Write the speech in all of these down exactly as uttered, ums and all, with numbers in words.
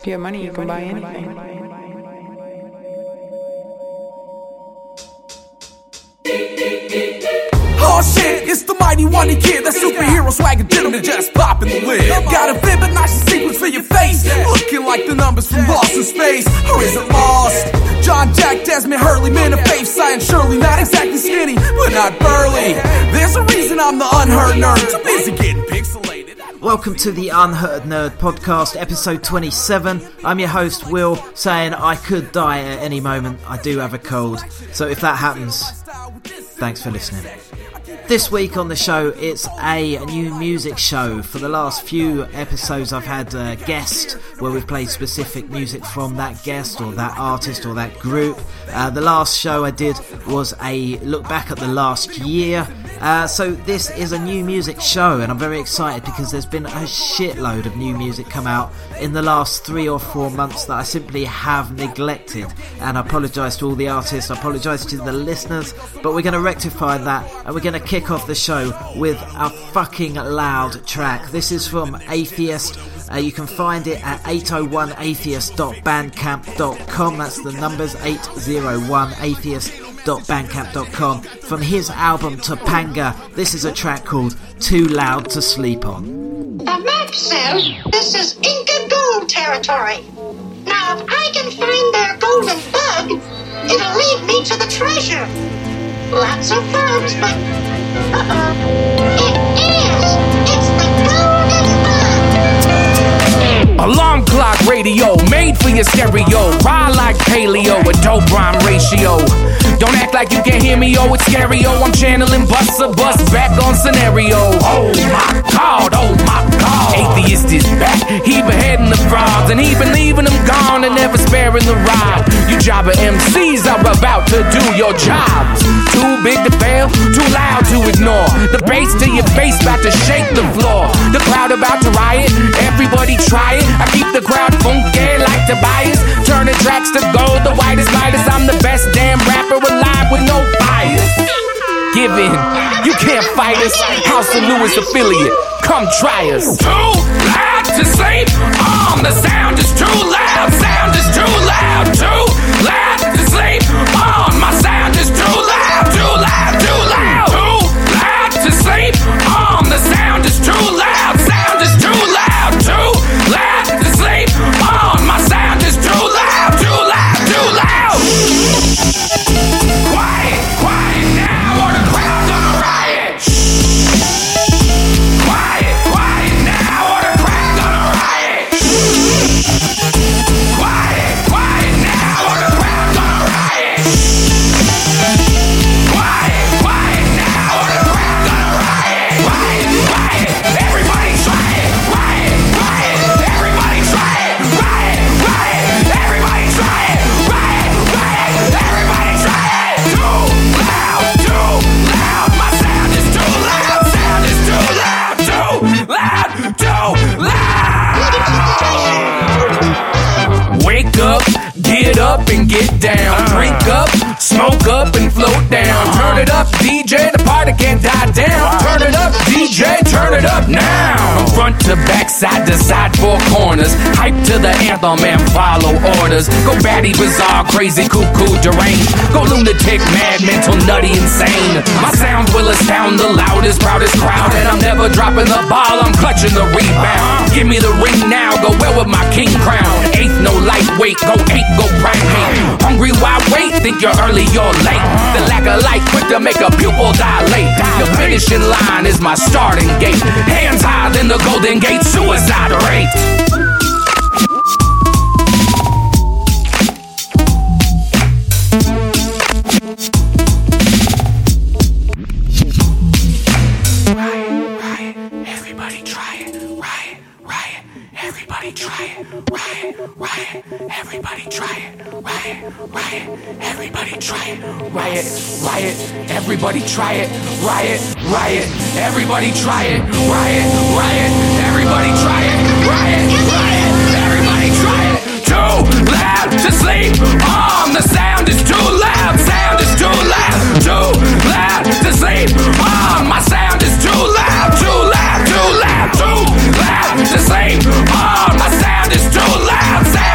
you have money, you can buy anything. Oh shit, it's the mighty one kid. That superhero swagger gentleman just popping the lid. Got a vivid nice sequence for your face, looking like the numbers from Lost in Space. Or is it Lost? John, Jack, Desmond, Hurley, men of faith, science, surely not exactly skinny, but not burly. There's a reason I'm the unheard nerd, too busy getting pixelated. Welcome to the Unheard Nerd Podcast, episode twenty-seven. I'm your host, Will, saying I could die at any moment. I do have a cold, so if that happens, thanks for listening. This week on the show, it's a new music show. For the last few episodes, I've had a guest where we've played specific music from that guest or that artist or that group. Uh, the last show I did was a look back at the last year. Uh, so this is a new music show, and I'm very excited because there's been a shitload of new music come out in the last three or four months that I simply have neglected. And I apologise to all the artists, I apologise to the listeners, but we're going to rectify that, and we're going to kick off the show with a fucking loud track. This is from Atheist. Uh, you can find it at eight oh one atheist dot bandcamp dot com. That's the numbers, eight oh one atheist dot bandcamp dot com. From his album Topanga, this is a track called Too Loud to Sleep On. The map says this is Inca gold territory. Now, if I can find their golden bug, it'll lead me to the treasure. Lots of verbs, but uh-oh. It is! It's the golden bug! Alarm clock radio, made for your stereo. Ride like paleo, a dope rhyme ratio. Don't act like you can't hear me, oh, it's scary, oh. I'm channeling Buster Bust back on scenario. Oh my God, oh my God. Atheist is back, he beheading the frauds, and he been leaving them gone and never sparing the ride. You jobber M Cs are about to do your jobs. Too big to fail, too loud to ignore. The bass to your face about to shake the floor. The crowd about to riot, everybody try it. I keep the crowd funky like Tobias, turning tracks to gold, the whitest lightest. I'm the best damn rapper alive with no bias. Give in, you can't fight us. House of Lewis affiliate, come try us. Too loud to sleep on, the sound is too loud. Sound is too loud, too loud to sleep on. My sound is too loud, too loud, too loud. Too loud to sleep on, the sound is too loud. Sound is too loud, too loud to sleep on. My sound is too loud, too loud, too loud. Quiet, quiet now, or the crowd gonna riot. Quiet, quiet now, or the crowd gonna riot. Quiet, quiet now, or the crowd gonna riot. Quiet, quiet now, or the crowd gonna riot. Quiet, quiet, everybody try it. Riot, riot, everybody try it. Riot, riot, everybody try it. Riot, riot, everybody try it. Too loud, too loud. My sound is too loud. Sound is too loud. Too loud, too loud. Wake up, get up and get down. Drink up, smoke up and float down. Turn it up, D J, the party can't die down. Turn it up, D J, turn it up now. From front to back, side to side, four corners. Hype to the anthem and follow orders. Go batty, bizarre, crazy, cuckoo, deranged. Go lunatic, mad, mental, nutty, insane. My sound will astound the loudest, proudest crowd. And I'm never dropping the ball, I'm clutching the rebound. Give me the ring now, go well with my king crown. Eighth, no lightweight, go eight, go primate. Hungry, why wait? Think you're early, you're late. The lack of light, quick to make a pupil dilate. The finishing line is my starting gate. Hands higher than the Golden Gate suicide rate. Everybody try it, riot, riot, everybody try it, riot, riot, everybody try it, riot, riot, everybody try it, riot, riot, everybody try it, riot, riot, everybody try it, riot, riot, everybody try it. Too loud to sleep on, the sound is too loud, sound is too loud, too loud to sleep on, my sound is too loud, too loud, too loud, too loud to sleep on, my sound is too loud, sound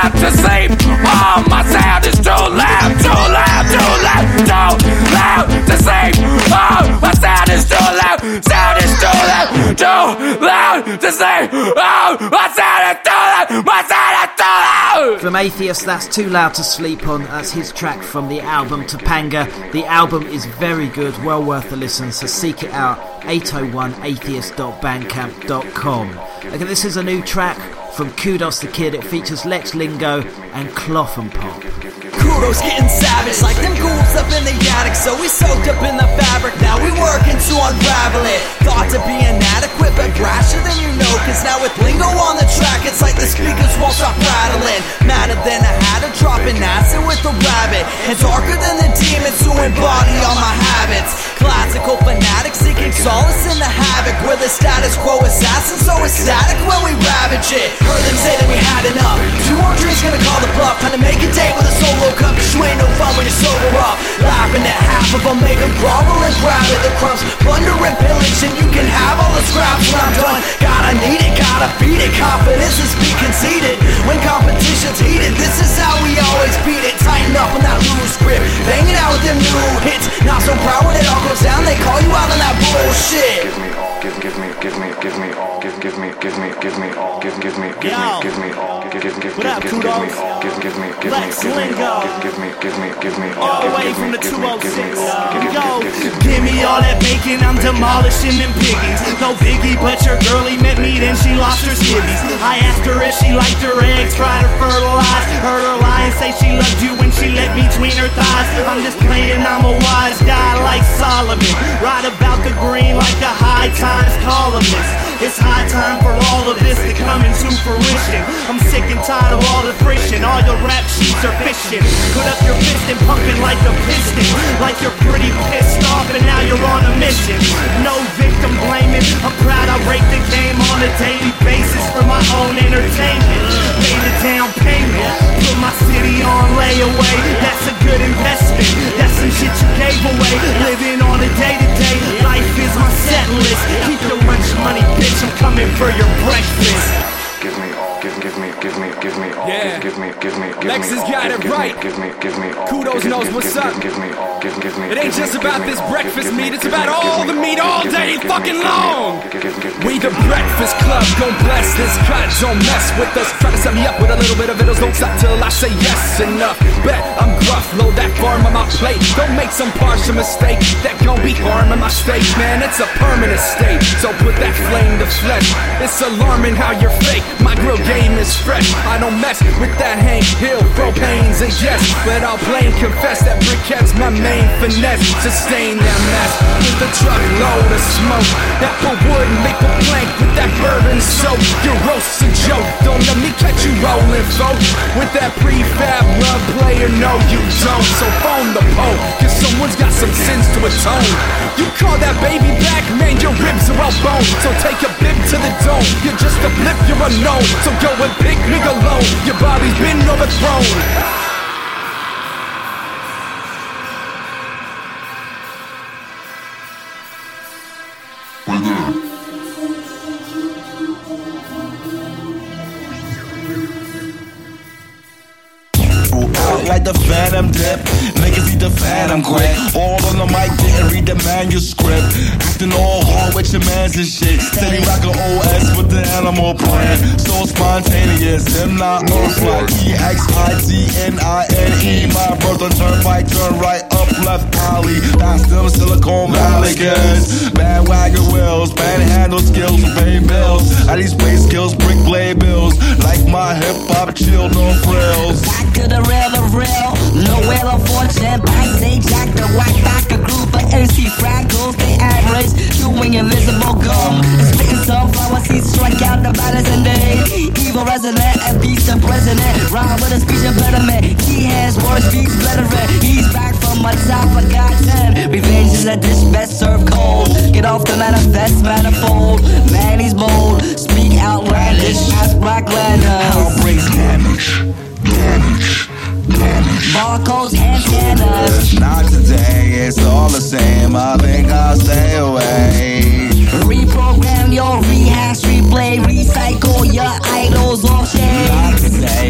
loud to sleep. Oh, my sound is too loud, too loud, too loud, too loud to sleep. Oh, my sound is too loud, sound is too loud, too loud to sleep. Oh, my sound is too loud, my sound is too loud. From Atheist, that's Too Loud to Sleep On. That's his track from the album Topanga. The album is very good, well worth a listen, so seek it out. eight oh one atheist dot bandcamp dot com. Okay, this is a new track from Kudos the Kid. It features Lex Lingo and Cloth and Pop. Kudos getting savage like them ghouls up in the attic. So we soaked up in the fabric, now we working to unravel it. Thought to be inadequate but brasher than you know, cause now with Lingo on the track it's like the speakers won't stop rattling. Madder than a hatter dropping acid with a rabbit, and darker than the demons who embody all my habits. Classical fanatics seeking solace in the havoc, where the status quo assassins so ecstatic when we ravage it. Heard them say that we had enough, two more drinks gonna call the bluff. Time to make a date with a solo cup, cause you ain't no fun when you're sober up. Laughing at half of them, make them grovel and grab at the crumbs. Plunder and pillage and you can have all the scraps when I'm done. Gotta need it, gotta beat it, confidence is be conceited. When competition's heated, this is how we always beat it. Tighten up on that loose grip, banging out with them new hits. Not so proud when it all goes down, they call you out on that bullshit. Give me, give me, give me all, give, give me, give me, give me all, give, give me, give me, give me all, give, give, give, give, give me all, give, give me, give me, give me all, give me, give me, give me all, all the way from the two oh six. Yo, give me all that bacon, I'm demolishing them piggies. No biggie, but your girlie met me, then she lost her skivvies. I asked her if she liked her eggs, tried to fertilize. Heard her lie and say she loved you when she let me between her thighs. I'm just playing, I'm a wise guy like Solomon. Ride about the green like a high times columnist. It's high time for all of this to come into fruition. I'm sick and tired of all the friction. All your rap sheets are fishing. Put up your fist and pumping like a piston. Like you're pretty pissed off and now you're on a mission. No victim blaming, I'm proud I rate the game on a daily basis for my own entertainment. Paid a down payment, put my city on layaway. That's a good investment, that's some shit you gave away. Living on a day to day, life is my set list. Keep your lunch money, bitch, I'm coming for your breakfast. Give me all, give, give me, give me, give me all, yeah. give me, give me, give Lex me has all, got give, it give right. Me, give me, give me all. Kudos give, knows give, what's give, up. Give me all, give, give me. It ain't give just me, about give this me, breakfast give meat, me, it's give about me, all give the me, meat give all me, day give me, fucking give me, long. give, give, give, We give the me, Breakfast Club, don't bless this cut, don't mess with us. Try to set me up with a little bit of vittles, don't stop till I say yes enough. Bet I'm gruff, load that farm on my plate. Don't make some partial mistake, that gon' be harming my state. Man, it's a permanent state, so put that flame to flesh. It's alarming how you're fake, my grill game is fresh. I don't mess with that Hank Hill, propanes and yes, but I'll plain confess that briquette's my main finesse. Sustain that mess with a truckload of smoke. Apple wood, maple plank with that bourbon soap. Your roast's a joke, don't let me catch you rolling, folks. With that prefab love player, no you don't. So phone the Pope, cause someone's got some sins to atone. You call that baby back, man, your ribs are all bone. So take a bib to the dome, you're just a blip, you're unknown. So go and pick me alone, your body's been overthrown. Like the Phantom dip, niggas eat the Phantom quick. All on the mic, didn't read the manuscript. Acting all hard with your mans and shit. Steady rockin' O S with the animal plan. So spontaneous, them not earth like E X I T N I N E. My brother turnpike, turn right up, left alley. That's them Silicon Valley kids. Bandwagon wheels, panhandle skills, pay bills. I these play skills, brick blade bills. Like my hip hop chill, no frills. Back to the real, the real, no wheel of fortune. Backstage, jack the white back a group of M C fraggles. They average, doing invisible gum. And spitting sunflower seeds, strike out the batters and day. Evil resident, and beast the president. Rhyme with a speech impediment. He has words, speaks veteran. He's back from my top, I got ten. Revenge is a dish best served cold. Get off the manifest manifold. Man, he's bold. Speak outlandish, ask Black Lantern. Outbreaks damage, damage. Barcodes, antennas. Not today, it's all the same. I think I'll stay away. Reprogram your rehash, replay, recycle your idols off shade. Not today, it's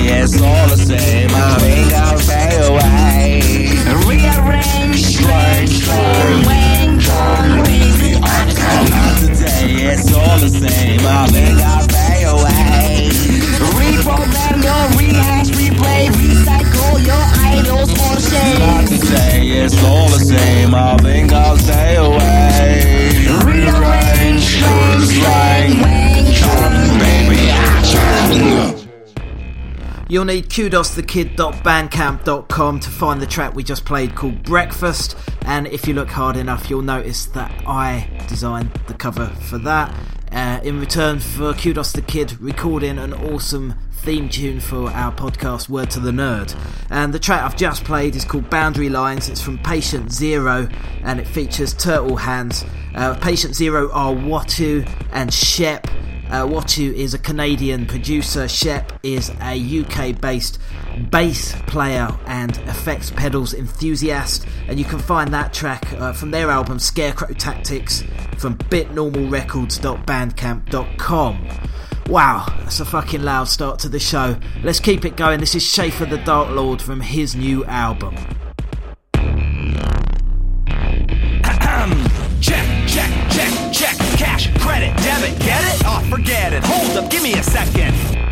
all the same. I ain't gonna stay away. Rearrange, strange, strange, wang, crazy. Not today, it's all the same. I ain't gonna stay away. Reprogram your rehash, replay, recycle your idols for shame. Not today, it's all the same. I think I'll stay away. Rearrange, strange, strange, wang, baby, I You'll need kudos the kid dot bandcamp dot com to find the track we just played called Breakfast, and if you look hard enough you'll notice that I designed the cover for that, uh, in return for Kudos the Kid recording an awesome theme tune for our podcast Word to the Nerd. And the track I've just played is called Boundary Lines. It's from Patient Zero and it features Turtle Hands. uh, Patient Zero are Watu and Shep. Uh, Watu is a Canadian producer. Shep is a U K based bass player and effects pedals enthusiast, and you can find that track uh, from their album Scarecrow Tactics from bit normal records dot bandcamp dot com. Wow, that's a fucking loud start to the show. Let's keep it going. This is Schaefer the Dark Lord from his new album. Check, check, check, check. Cash, credit, debit, get it? Oh, forget it. Hold up, give me a second.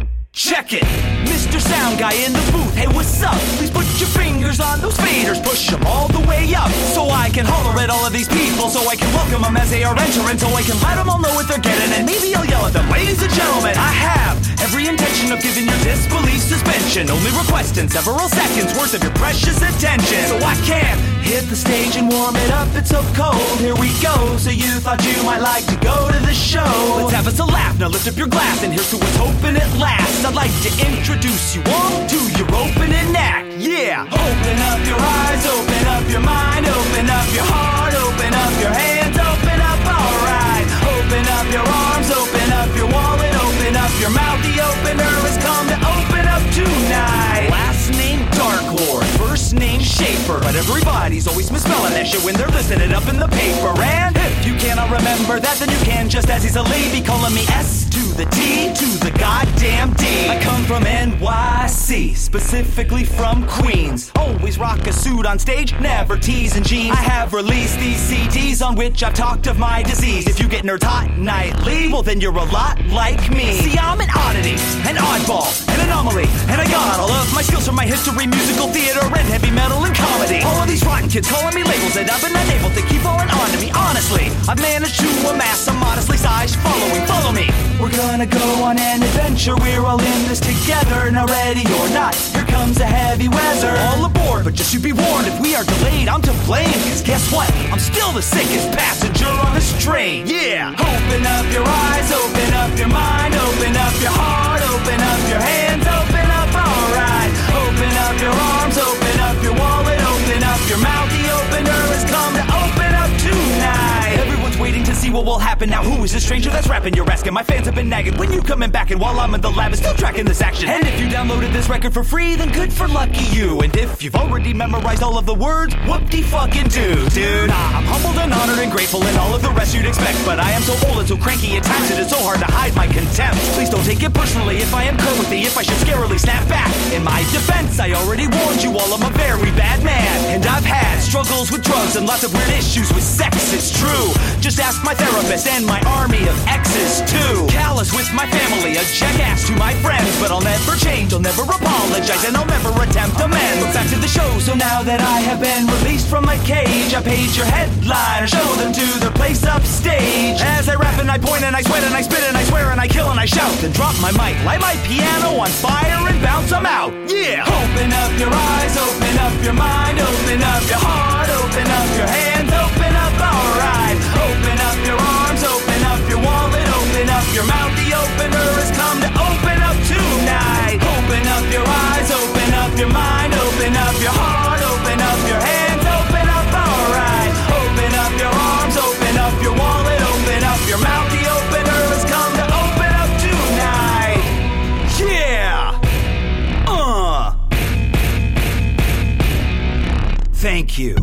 Check it. Mister Sound Guy in the booth. Hey, what's up? Please put your fingers on those faders. Push them all the way up so I can holler at all of these people, so I can welcome them as they are entering, so I can let them all know what they're getting, and maybe I'll yell at them. Ladies and gentlemen, I have every intention of giving your disbelief suspension, only requesting several seconds worth of your precious attention. So I can hit the stage and warm it up. It's so cold. Here we go. So you thought you might like to go to the show? Let's have us a laugh. Now lift up your glass and here's to what's hoping it lasts. I'd like to introduce you all to your opening act. Yeah! Open up your eyes, open up your mind, open up your heart, open up your hands, open up, alright. Open up your arms, open up your wallet, open up your mouth. The opener has come to open up tonight. Last name Dark Lord, first name Schaefer, but everybody's always misspelling that shit when they're listing it up in the paper. And if you cannot remember that, then you can just as easily be calling me S to the T to the goddamn D. I come from N Y C, specifically from Queens. Always rock a suit on stage, never tease in jeans. I have released these C Ds on which I've talked of my disease. If you get nerds hot nightly, well then you're a lot like me. See, I'm an oddity, an oddball, an anomaly, and I got all of my skills from my history, musical theater, and heavy metal and comedy. All of these rotten kids calling me labels that I've been unable to keep falling on to me. Honestly, I've managed to amass a modestly sized following. Follow me. We're gonna go on an adventure, we're all in this together. Now ready or not, here comes a heavy weather. All aboard, but just you be warned, if we are delayed, I'm to blame. Cause guess what? I'm still the sickest passenger on this train. Yeah! Open up your eyes, open up your mind, open up your heart, open up your hands, open up, alright. Open up your arms, open up your wallet, open up your mouth. The opener has come to open up tonight. Everyone's waiting to see what will happen. Now who is this stranger that's rapping? You're asking. My fans have been nagging. When you coming back, and while I'm in the lab and still tracking this action. And if you downloaded this record for free, then good for lucky you. And if you've already memorized all of the words, whoop-de-fucking do, dude. Nah, I'm humbled and honored and grateful and all of the rest you'd expect. But I am so old and so cranky at times it is so hard to hide my contempt. Please don't take it personally if I am curled with thee, if I should scarily snap back. In my defense, I already warned you all, I'm a very bad man. And I've had struggles with drugs and lots of weird issues with sex, it's true. Just ask my therapist and my army of exes too. Callous with my family, a jackass to my friends. But I'll never change, I'll never apologize, and I'll never attempt amends. But back to the show, so now that I have been released from my cage, I page your headliner, show them to their place upstage. As I rap and I point and I sweat and I spit and I swear and I kill and I shout, then drop my mic, light my piano on fire and bounce them out. Yeah! Open up your eyes, open up your mind, open up your heart, open up your hands, open up, alright. Open up your arms, open up your wallet, open up your mouth. The opener has come to open up tonight. Open up your eyes, open up your mind, open up your heart, open up your hands, open up, alright. Open up your arms, open up your wallet, open up your mouth. The opener has come to open up tonight. Yeah! Uh. Thank you.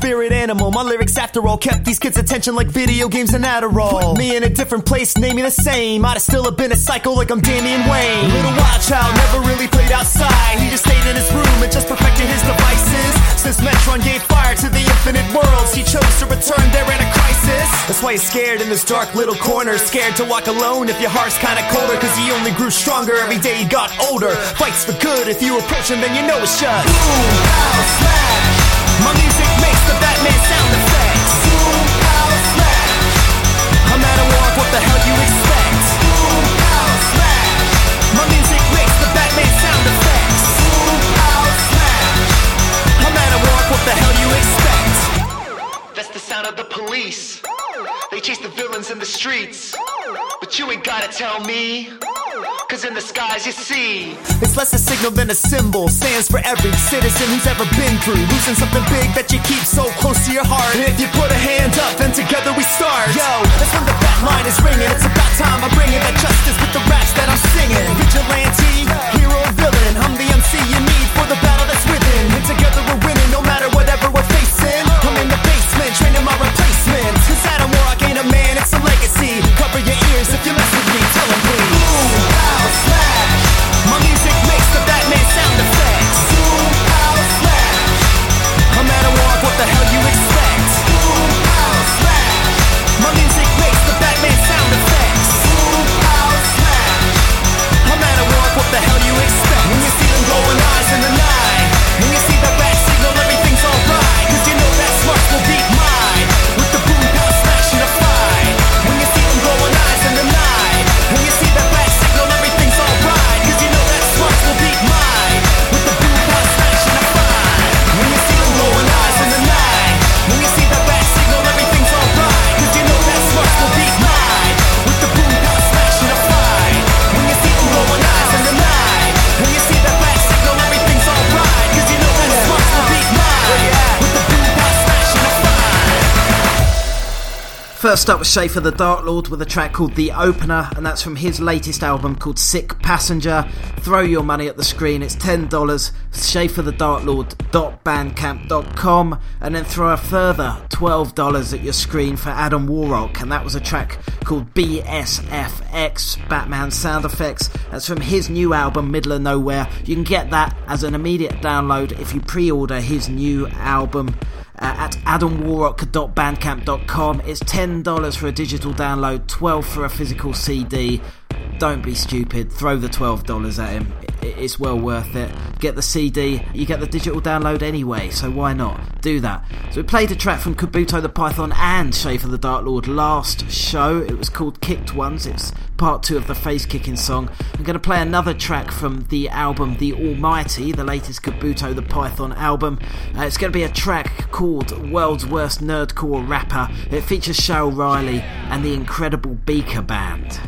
spirit animal. My lyrics after all kept these kids' attention like video games and Adderall. Put me in a different place, name me the same. I'd have still have been a psycho like I'm Damian Wayne. Little wild child never really played outside. He just stayed in his room and just perfected his devices. Since Metron gave fire to the infinite worlds, he chose to return there in a crisis. That's why he's scared in this dark little corner. Scared to walk alone if your heart's kinda colder. Cause he only grew stronger every day he got older. Fights for good, if you approach him then you know it's just boom, pow, smash. My music makes the Batman sound effects. Boom, pow, smash. I'm at a war, what the hell you expect? Boom, pow, smash. My music makes the Batman sound effects. Boom, pow, smash. I'm at a war, what the hell you expect? That's the sound of the police. They chase the villains in the streets. But you ain't gotta tell me, cause in the skies you see. It's less a signal than a symbol. Stands for every citizen who's ever been through losing something big that you keep so close to your heart. And if you put a hand up, then together we start. Yo, that's when the bat line is ringing. It's about time I'm bringing that justice with the raps that I'm singing. Vigilante, hero, villain, I'm the M C you need for the battle that's within. And together we're winning no matter whatever we're facing. I'm in the basement training my replacements. Cause Adam Warlock ain't a man, it's a legacy. Cover your ears if you mess with me, tell him please. Boom, pow, smash. My music makes the Batman sound effects. Boom, pow, smash. I'm at a war, what the hell you expect? Boom, pow, smash. My music makes the Batman sound effects. Boom, pow, smash. I'm at a war, what the hell you expect? When you see them glowing eyes in the night, when you see the bat signal, everything's alright. Cause you know that smarts will beat mine. With the boom, pow, smash in a fight. When you see them glowing eyes in the night, when you see that bat signal, everything's alright. Cause you know that smarts will beat mine. With the boom, pow, smash in a fight. When you see them glowing eyes in the night, when you see that bat signal, everything's alright. Cause you know that smarts will beat mine. With the boom, pow, smash in a fight. When you see them glowing eyes in the night, when you see that bat signal, everything's alright. Cause you know that smarts will beat mine. With the boom, pow, smash in a fight. First up was Schaefer the Dark Lord with a track called The Opener, and that's from his latest album called Sick Passenger. Throw your money at the screen, it's ten dollars, schaefer the dark lord dot bandcamp dot com, and then throw a further twelve dollars at your screen for Adam Warlock, and that was a track called B S F X, Batman Sound Effects. That's from his new album Middle of Nowhere. You can get that as an immediate download if you pre-order his new album Uh, at adam warrock dot bandcamp dot com. It's ten dollars for a digital download, twelve dollars for a physical C D. Don't be stupid, throw the twelve dollars at him. It's well worth it. Get the C D, you get the digital download anyway, so why not? Do that. So we played a track from Kabuto the Python and Schaefer the Dark Lord last show. It was called Kicked Ones. It's part two of the face kicking song. I'm going to play another track from the album The Almighty, the latest Kabuto the Python album. Uh, it's going to be a track called World's Worst Nerdcore Rapper. It features Cheryl Riley and the Incredible Beaker Band.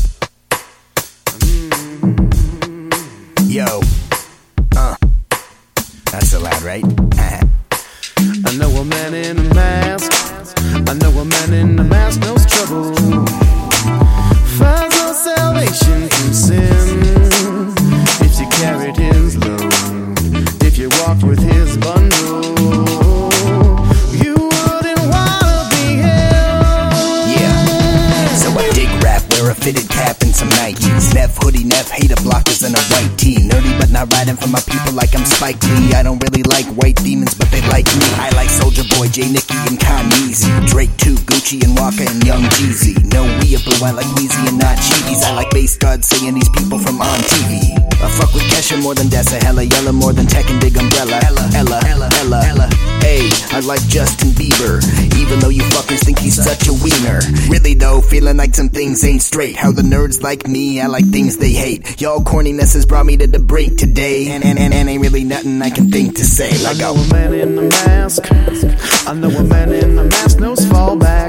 Yo, uh, that's so loud, right? I know a man in a mask. I know a man in a mask knows trouble. Finds no salvation from sin. If you carried his load, if you walked with his bundle, you wouldn't wanna be him. Yeah, so I dig rap, wear a fitted cap and some Nikes. Neff hoodie, Neff hater blockers and a white tee. Nerdy but not riding for my people like I'm Spike Lee. I don't really like white demons but they like me. I like Soulja Boy, J Nicky and Kanye. Drake too, Gucci and Walker and Young Jeezy. No we are blue, I like Weezy and not cheese. I like bass guards saying these people from on T V. I fuck with Kesha more than Dessa, hella yella more than Tech and Big Umbrella. Ella, Ella, Ella, Ella, Ella. Hey, I like Justin Bieber, even though you fuckers think he's such a wiener. Really though, feeling like some things ain't straight. How the nerds like me, I like things they hate. Y'all corniness has brought me to the brink today, and and and, and ain't really nothing I can think to say. Like I know a man in a mask. I know a man in a mask knows fallback.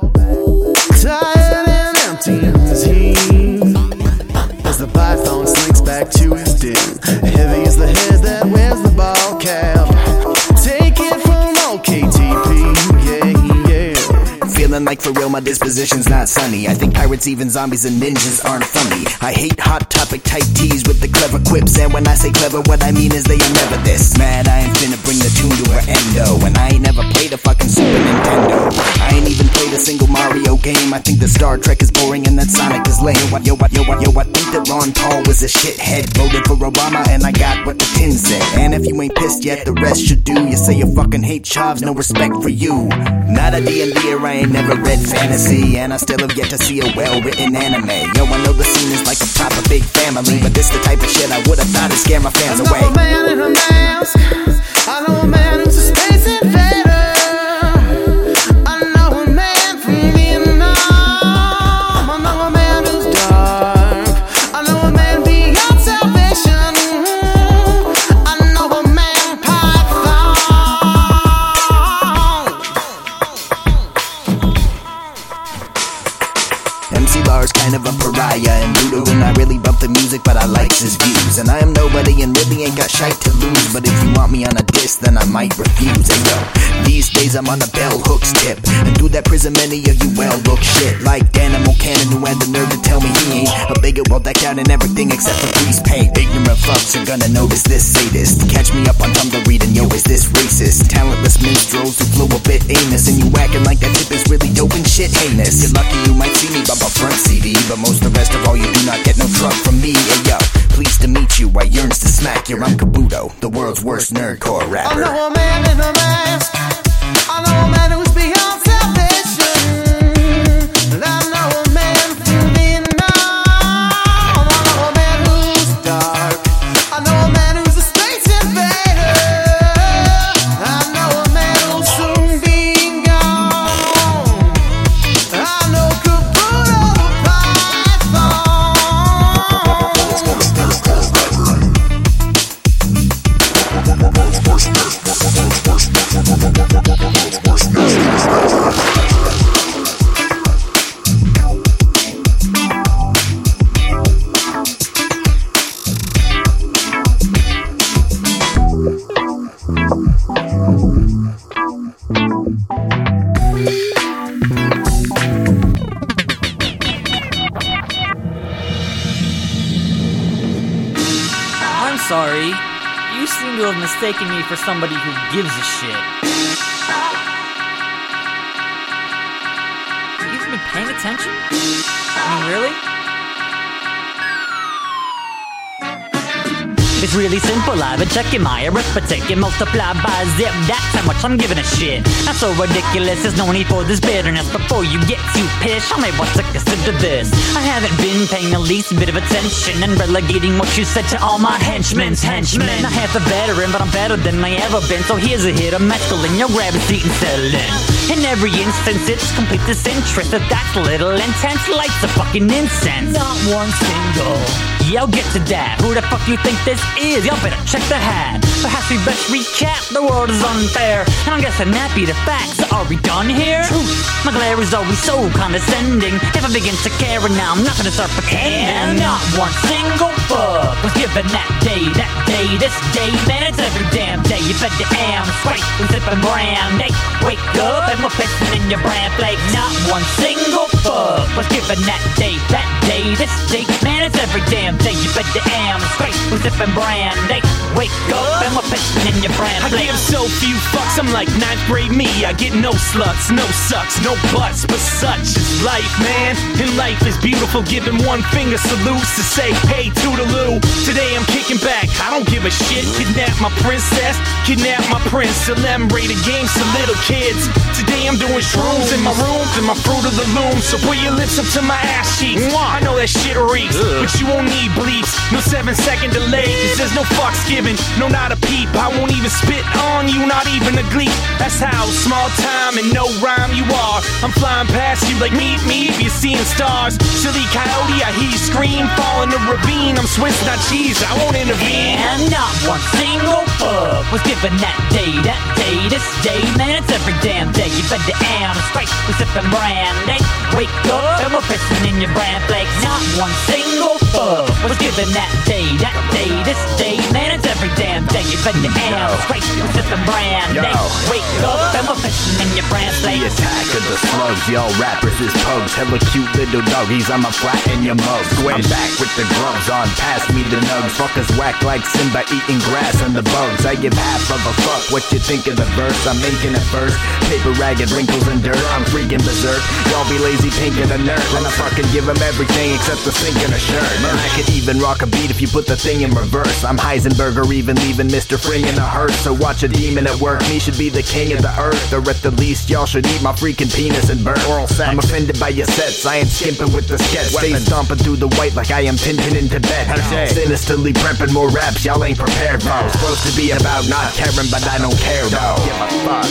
Tired and empty is he, as the python slinks back to his den. Heavy is the head that wears the ball cap. Take it from old K T P, yeah, yeah. Feeling like for real my disposition's not sunny. I think pirates, even zombies and ninjas aren't funny. I hate hot topic type teas with the clever quips, and when I say clever what I mean is they are never this mad. I ain't finna bring the tune to her endo, and I ain't never played a I think that Star Trek is boring and that Sonic is lame. Yo, yo, yo, yo, I think that Ron Paul was a shithead. Voted for Obama and I got what the tin said. And if you ain't pissed yet, the rest should do. You say you fucking hate Chavs, no respect for you. Not a D and D-er, I ain't never read fantasy, and I still have yet to see a well-written anime. Yo, I know the scene is like a proper big family, but this the type of shit I would've thought would scare my fans away. I know a man in a mask. I know a man who's a space invader. Kind of a pariah and Buddha, and I really bump the music, but I likes his views. And I am nobody and really ain't got shite to lose, but if you want me on a diss, then I might refuse. Hey yo, these days I'm on a bell hooks tip, and through that prism many of you well look shit like Animal Cannon, who had the nerve to tell me he ain't a bigot. Well, decked out in everything except for grease paint. Ignorant fucks are gonna notice this sadist. Catch me up on Tumblr reading, yo, is this racist? Talentless minstrels who flow a bit aimless, and you acting like that tip is really dope and shit heinous. You're lucky you might see me bump a front C D, but most the rest of all you do not get no truck from me. Hey yo, pleased to meet you, I yearns to smack you. I'm Kabuto, the world's worst nerdcore rapper. I know a man in a mask. I know a man who's beyond salvation. And I know a man from Vietnam. I know a man who's dark. I know a man who's a space invader. I know a man who'll soon be gone. I know Kabuto the Python. I'm sorry. You seem to have mistaken me for somebody who gives a shit. Have you even been paying attention? I mean, really? It's really simple, I've been checking my arithmetic and multiply by zip, that's how much I'm giving a shit. Not so ridiculous, there's no need for this bitterness. Before you get too pissed, show me what's to consider this. I haven't been paying the least bit of attention and relegating what you said to all my henchmen's henchmen. Not half a veteran, but I'm better than I ever been, so here's a hit of mescaline, you'll grab a seat and settle in. In every instance, it's complete disinterest. If that's a little intense, lights a fucking incense. Not one single. Yeah, I'll get to that. Who the fuck you think this is? Y'all better check the hat. Perhaps we best recap. The world is unfair, and I'm guessing that be the facts. Are we done here? My glare is always so condescending. If I begin to care, and now I'm not gonna start pretending. And not one single fuck was given that day, that day, this day. Man, it's every damn day. You bet the am's right. We're sipping brandy. Wake up and we're pissing in your brand flake. Not one single fuck was given that day, that day, this day. Man, it's every damn day. You bet the am's right. We're sipping brandy. Wake up and we're pissing in your brand flake. I give so few fucks, I'm like ninth grade me. I get no sluts, no sucks, no butts, but such is life, man. And life is beautiful, giving one finger salutes to say, hey, toodaloo. Today I'm kicking back, I don't give a shit. Kidnap my princess, kidnap my prince. Celebrate games to little kids. Today I'm doing shrooms in my room, to my fruit of the loom. So put your lips up to my ass cheeks. I know that shit reeks, but you won't need bleeps. No seven second delay, cause there's no fucks given. No, not a peep, I won't even spit on you, not even a gleep. That's how small time and no rhyme you are. I'm flying past you like meet me if you're seeing stars. Silly coyote, I hear you scream, fall in the ravine. I'm Swiss, not cheese, I won't intervene. And not one single fuck was given that day, that day, this day. Man, it's every damn day. You bet the am's straight, we're sipping brandy. Wake up and we're pissing in your brand flakes. Not one single fuck was given that day, that day, this day. Man, it's every damn day. You bet the am's straight, we're sipping sipping brandy. Yo. Wake up and we're pissing in your brand The flakes. attack of the slugs, y'all rappers is pugs. Hella cute little doggies, I'ma flatten your mugs. I'm back with the gloves on, pass me the nugs. Fuckers whack like Simba eating grass and the bugs. I give half of a fuck what you think of the verse. I'm making it first. Paper, ragged, wrinkles, and dirt. I'm freaking berserk. Y'all be lazy, pink and a nerd. And I fucking give them everything except the sink and a shirt. Man, I could even rock a beat if you put the thing in reverse. I'm Heisenberg or even leaving Mister Fring in a hearse. So watch a demon at work. Me should be the king of the earth. Or at the least, y'all should eat my freaking penis and burn oral sex. I'm offended by your sets. I ain't skimping with the sketch. Stay stomping through the white like I am Tintin in Tibet. Sinisterly prepping more raps y'all ain't prepared for. Supposed to be about not caring, but I don't care though. Give a fuck.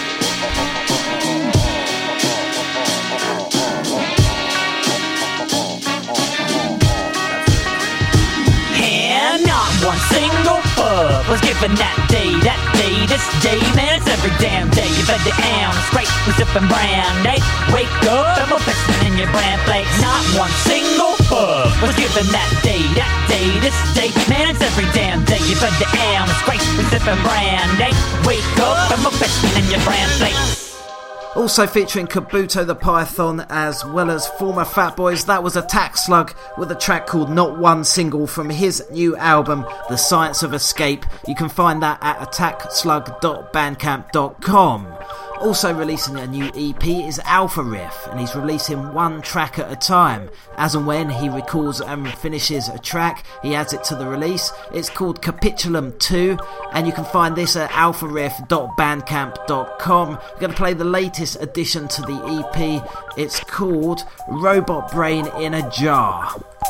And not one single fuck was given that day, that day, this day, man, it's every damn day. You bet the am, straight, we're sipping brandy. Wake up and we're pissing in your brand flakes. Not one single fuck was given that day, that day, this day, man, it's every damn day. You bet the am, straight, we're sipping brandy. Wake up and we're pissing in your brand flakes. Also featuring Kabuto the Python as well as former Fat Boys, that was Attack Slug with a track called Not One Single from his new album, The Science of Escape. You can find that at attack slug dot bandcamp dot com. Also releasing a new E P is Alpha Riff, and he's releasing one track at a time. As and when he records and finishes a track, he adds it to the release. It's called Capitulum two, and you can find this at alpha riff dot bandcamp dot com. We're going to play the latest addition to the E P. It's called Robot Brain in a Jar.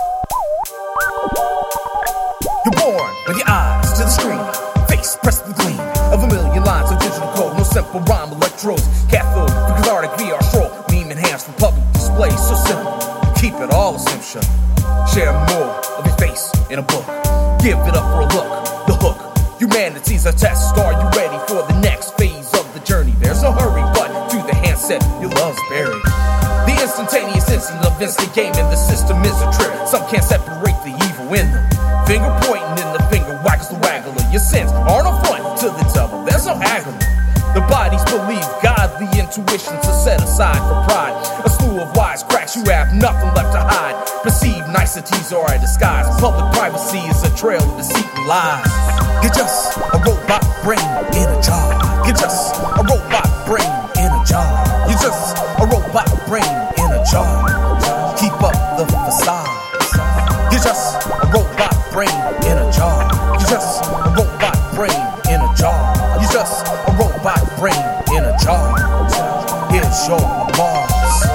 You're born with your eyes to the screen, face pressed with gleam of a million lines of digital code. No simple rhyme, electrodes, cathode, the cathartic V R stroll, meme enhanced for public display. So simple, keep it all essential. Share more of your face in a book. Give it up for a look, the hook. Humanity's a test. Are you ready for the next phase of the journey? There's no hurry, but to the handset, your love's buried. The instantaneous instant of instant gaming, the system is a trip. Some can't separate the evil in them. Finger pointing in the finger wags the waggler. Your sins aren't a front to the devil, there's no haggling. The bodies believe godly intuitions are set aside for pride. A slew of wise cracks, you have nothing left to hide. Perceived niceties are a disguise. Public privacy is a trail of deceit and lies. You're just a robot brain in a jar. You're just a robot brain in a jar. You're just a robot brain in a jar. Keep up the facade. You're just a robot brain in a jar. You're just a robot brain in a jar. You're just a robot brain in a jar. Here's your applause.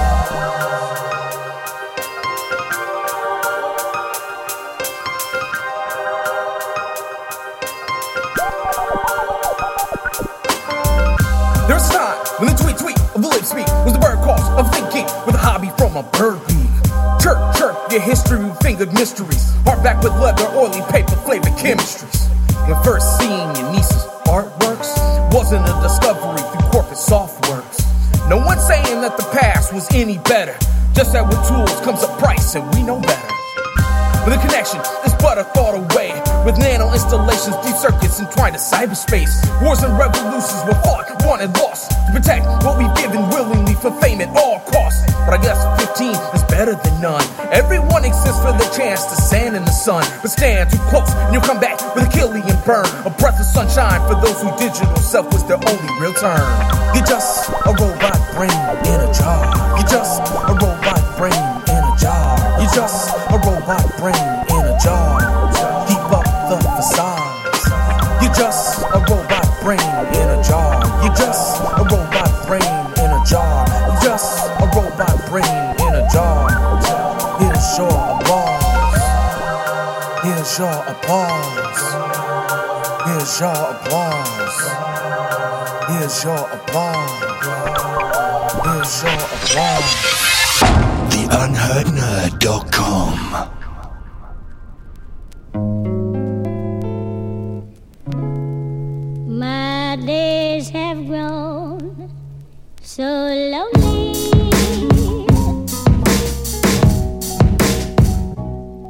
There's a time when the tweet tweet of the lip speak was the bird calls of thinking with a hobby from a bird beak. Chirp, chirp, your history with fingered mysteries. Hardback with leather, oily paper, flavored chemistries. When first seeing your niece's artworks, wasn't a discovery through corporate softworks. No one's saying that the past was any better, just that with tools comes a price and we know better. But the connection is but a thought away, with nano installations, deep circuits entwined to cyberspace. Wars and revolutions were fought, won and lost to protect what we've given willingly for fame at all costs. But I guess fifteen is better than none. Everyone exists for the chance to stand in the sun, but stand too close and you'll come back with a Killian burn. A breath of sunshine for those whose digital self was their only real turn. You're just a robot brain in a jar. You're just a robot brain in a jar. You're just a robot brain in a jar. Keep up the facade. You're just a robot brain in a jar. You're just a robot brain in a jar. You're just a robot brain in a jar. Here's your applause. Here's your applause. Here's your applause. Here's your applause. Here's your applause. the unheard nerd dot com. My days have grown so lonely.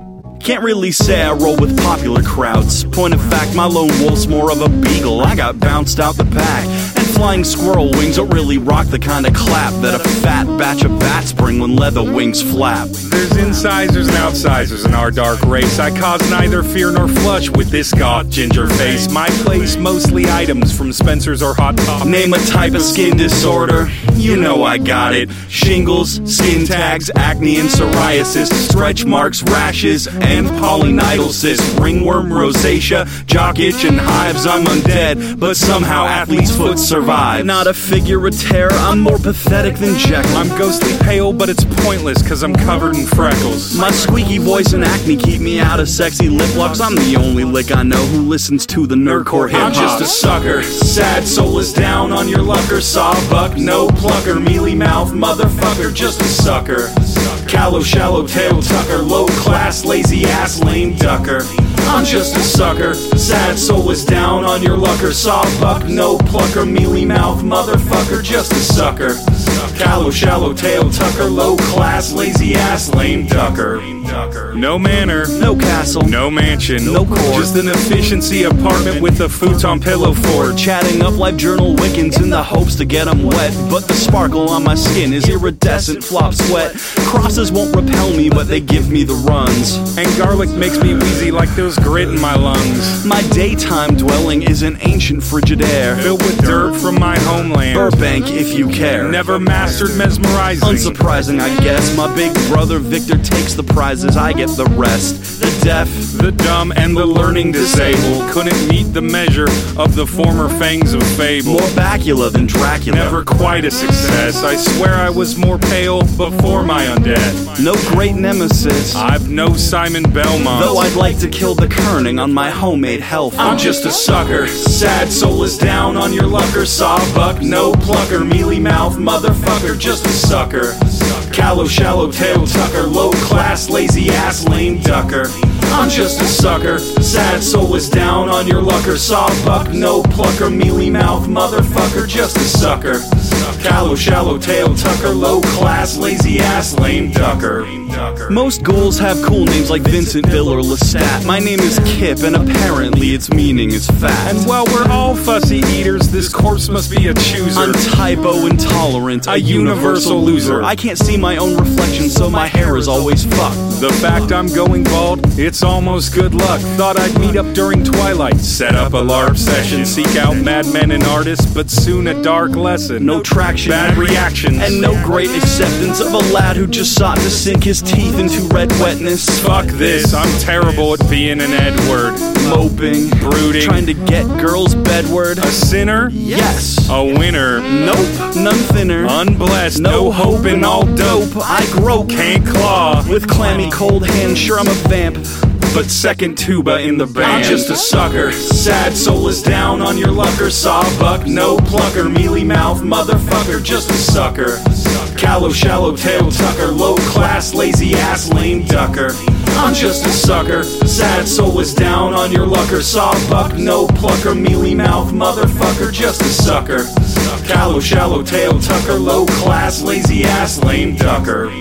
Can't really say I roll with popular crowds. Point of fact, my lone wolf's more of a beagle. I got bounced out the pack. And flying squirrel wings don't really rock the kind of clap that a fat batch of bats bring when leather wings flap. There's incisors and outsizers in our dark race. I cause neither fear nor flush with this goth ginger face. My place, mostly items from Spencer's or Hot Topic. Name a type of skin disorder, you know I got it. Shingles, skin tags, acne and psoriasis, stretch marks, rashes, and polynidal ringworm, rosacea, jock itch, and hives. I'm undead, but somehow athlete's foot survive. Not a figure of terror, I'm more pathetic than Jekyll. I'm ghostly pale, but it's pointless cause I'm covered in freckles. My squeaky voice and acne keep me out of sexy lip locks. I'm the only lick I know who listens to the nerdcore hip hop. I'm just a sucker, sad soul is down on your lucker. Sawbuck, no plucker, mealy mouth motherfucker, just a sucker. Callow, shallow tail tucker, low class, lazy ass, lame ducker. I'm just a sucker, sad soul is down on your lucker. Sawbuck, no plucker, mealy mouth motherfucker, just a sucker. Callow, shallow tail tucker, low class, lazy ass, lame ducker. No manor, no castle, no mansion, no court, just an efficiency apartment with a futon pillow fort. Chatting up life journal Wiccans in the hopes to get them wet, but the sparkle on my skin is iridescent flop sweat. Crosses won't repel me, but they give me the runs. And garlic makes me wheezy like there's grit in my lungs. My daytime dwelling is an ancient Frigidaire, filled with dirt from my homeland, Burbank if you care. Never mastered mesmerizing. Unsurprising I guess, my big brother Victor takes the prizes, I get the rest. The deaf, the dumb, and the learning disabled couldn't meet the measure of the former fangs of fable. More bacula than Dracula, never quite a success. I swear I was more pale before my undead. No great nemesis, I've no Simon Belmont, though I'd like to kill the kerning on my homemade hell. I'm just a sucker, sad soul is down on your lucker. Sawbuck, no plucker, mealy mouth motherfucker, just a sucker. Callow, shallow tail tucker, low class, lazy ass, lame ducker. I'm just a sucker, sad soul is down on your lucker. Sawbuck, no plucker, mealy mouth motherfucker, just a sucker. Callow, shallow tail tucker, low class, lazy ass, lame ducker. Most ghouls have cool names like Vincentville or Lestat. My name is Kip, and apparently its meaning is fat. And while we're all fussy eaters, this corpse must be a chooser. I'm typo intolerant, a, a universal loser. I can't see my own reflection, so my hair is always fucked. The fact I'm going bald, it's almost good luck. Thought I'd meet up during twilight, set up a LARP session, seek out madmen and artists, but soon a dark lesson. No traction, bad reactions, and no great acceptance of a lad who just sought to sink his teeth into red wetness. Fuck this, I'm terrible at being an Edward. Moping, brooding, trying to get girls bedward. A sinner? Yes. A winner? Nope, none thinner. Unblessed, no, no hope and all dope. I grope, can't claw, with clammy cold hands, sure I'm a vamp, but second tuba in the band. I'm just a sucker, sad soul is down on your lucker. Sawbuck, no plucker, mealy mouth motherfucker, just a sucker. Callow, shallow tail tucker, low class, lazy ass, lame ducker. I'm just a sucker, sad soul is down on your lucker. Sawbuck, no plucker, mealy mouth motherfucker, just a sucker. Callow, shallow tail tucker, low class, lazy ass, lame ducker.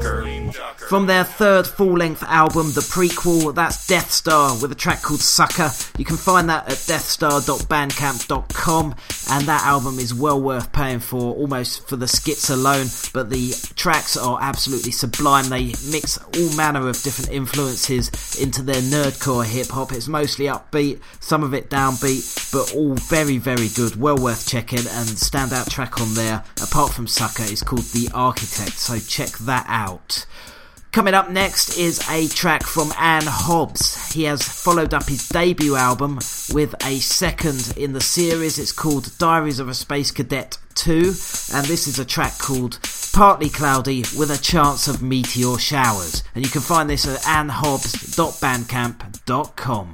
From their third full-length album, the prequel, that's Death Star with a track called Sucker. You can find that at death star dot bandcamp dot com, and that album is well worth paying for, almost for the skits alone, but the tracks are absolutely sublime. They mix all manner of different influences into their nerdcore hip-hop. It's mostly upbeat, some of it downbeat, but all very, very good, well worth checking, and standout track on there, apart from Sucker, is called The Architect, so check that out. Coming up next is a track from Ann Hobbs. He has followed up his debut album with a second in the series. It's called Diaries of a Space Cadet two, and this is a track called Partly Cloudy with a Chance of Meteor Showers. And you can find this at ann hobbs dot bandcamp dot com.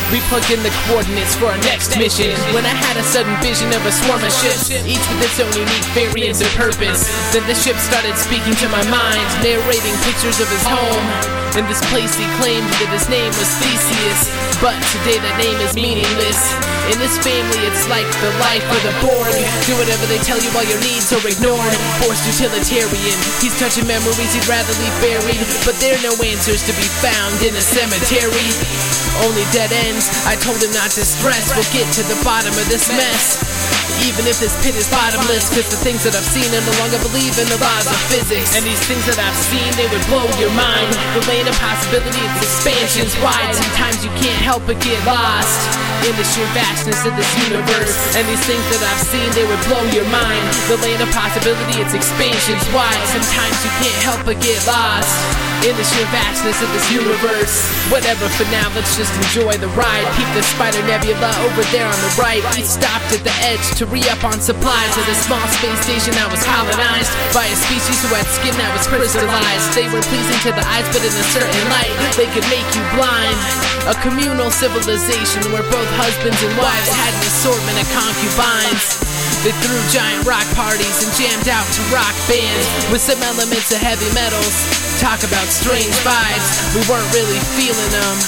We plugged in the coordinates for our next mission when I had a sudden vision of a swarm of ships, each with its own unique variants of purpose. Then the ship started speaking to my mind, narrating pictures of his home. In this place he claimed that his name was Theseus, but today that name is meaningless. In this family it's like the life of the Borg. Do whatever they tell you while your needs are ignored. Forced utilitarian, he's touching memories he'd rather leave buried, but there are no answers to be found in a cemetery. Only dead ends. I told him not to stress, we'll get to the bottom of this mess. Even if this pit is bottomless, cause the things that I've seen I no longer believe in the laws of physics. And these things that I've seen, they would blow your mind. The land of possibility, its expansion's wide. Sometimes you can't help but get lost in the sheer vastness of this universe. And these things that I've seen, they would blow your mind. The land of possibility, its expansion's wide. Sometimes you can't help but get lost in the sheer vastness of this universe. Whatever for now, let's just enjoy the ride. Peep the Spider Nebula over there on the right. We stopped at the edge to re-up on supplies of the small space station that was colonized by a species who had skin that was crystallized. They were pleasing to the eyes, but in a certain light they could make you blind. A communal civilization where both husbands and wives had an assortment of concubines. They threw giant rock parties and jammed out to rock bands with some elements of heavy metals. Talk about strange vibes, we weren't really feeling them,